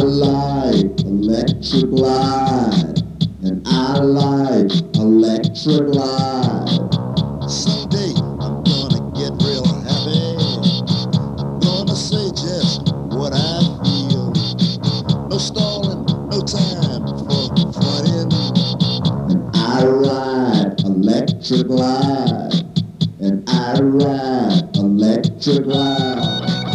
like electric light, and I like electric light. Someday I'm gonna get real happy. I'm gonna say just what I feel. No stalling, no time for fronting. And I ride electric light, and I ride electric light.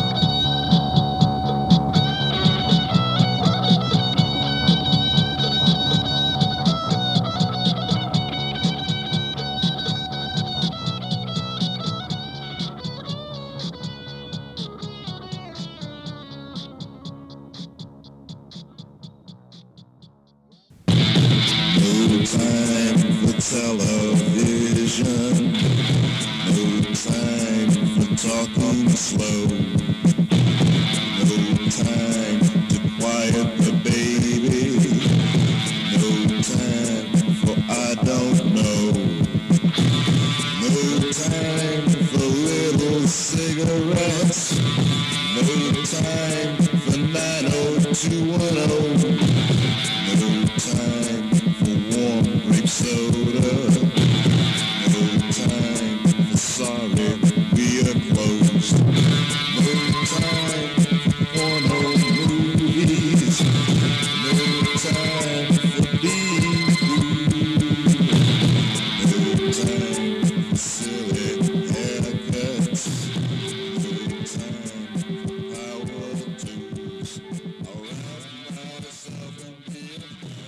No time for television. No time for talking slow. No time to quiet the baby. No time for I don't know. No time for little cigarettes. No time for 90210. No time for warm grape soda. No time for sorry we are closed. No time for no movies. No time for being rude. No time for silly haircuts. No time for power tools. I'll wrap myself and be a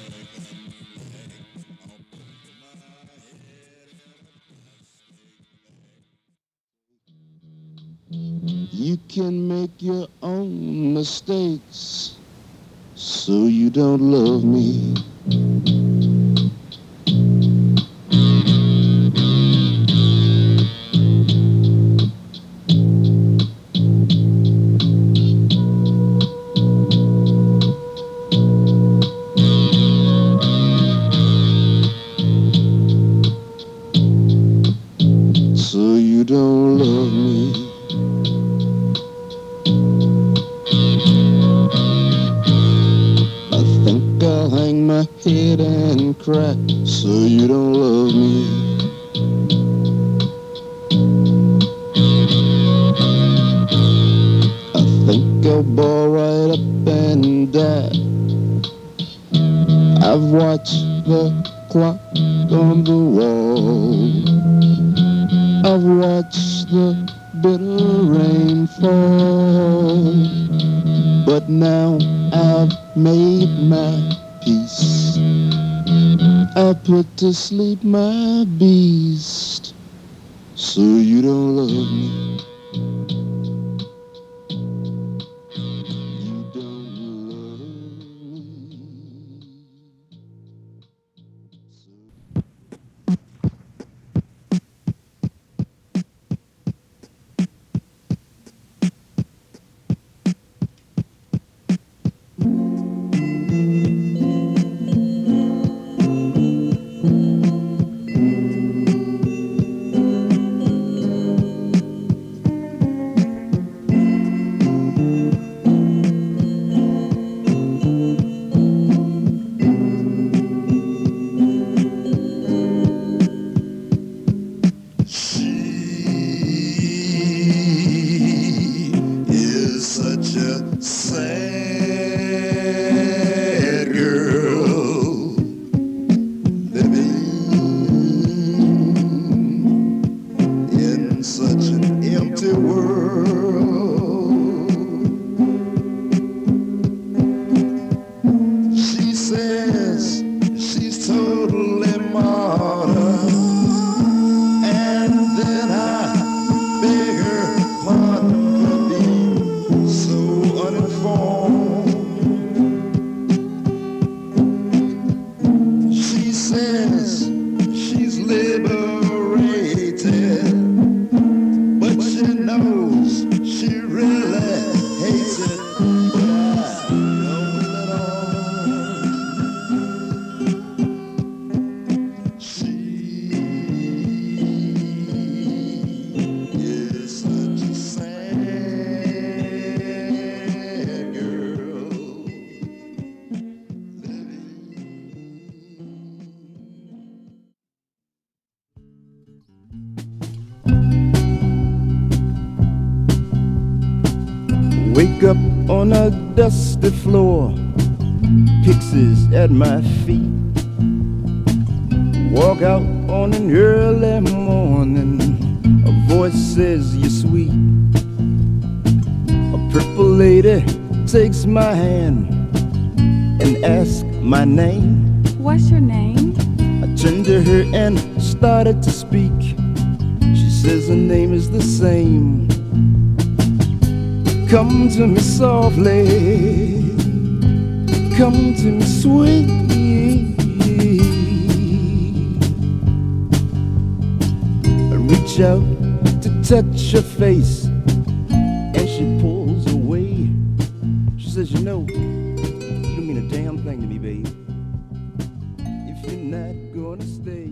You can make your own mistakes, so you don't love me. So you don't love me. I think I'll hang my head and cry, so you don't love me. I think I'll ball right up and die. I've watched the clock on the wall. I've watched the bitter rain fall. But now I've made my peace. I put to sleep my beast. So you don't love me. You don't love me. Beg her pardon for being so uninformed. on a dusty floor, pixies at my feet. Walk out on an early morning, a voice says you're sweet. A purple lady takes my hand and asks my name. What's your name? I turned to her and started to speak. She says her name is the same. Come to me softly, come to me sweet. I reach out to touch her face, and she pulls away. She says, you know, you don't mean a damn thing to me, babe. If you're not gonna stay,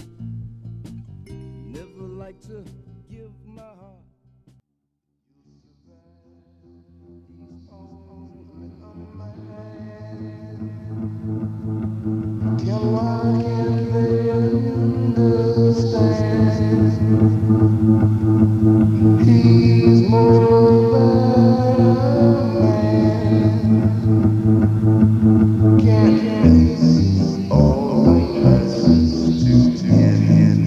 never like to give my heart. Why can't they understand? He's more than a man. Can't face all the lessons to end.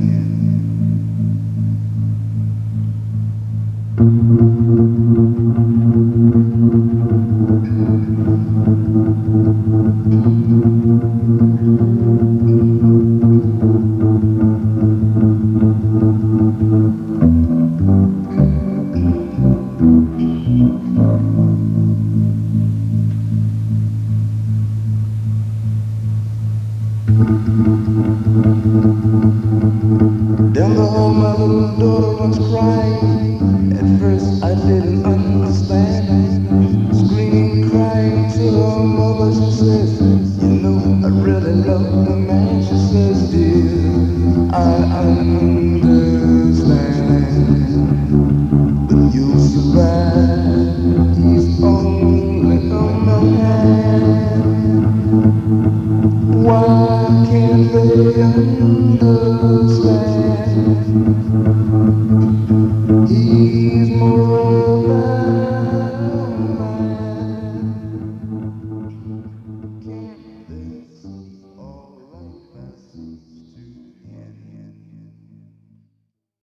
Then the whole mother and daughter was crying. At first I didn't understand. Screaming, crying to her mother, she says, you know, I really love the man. She says, dear, I understand, but you'll survive. He's only a man. Why can't they understand?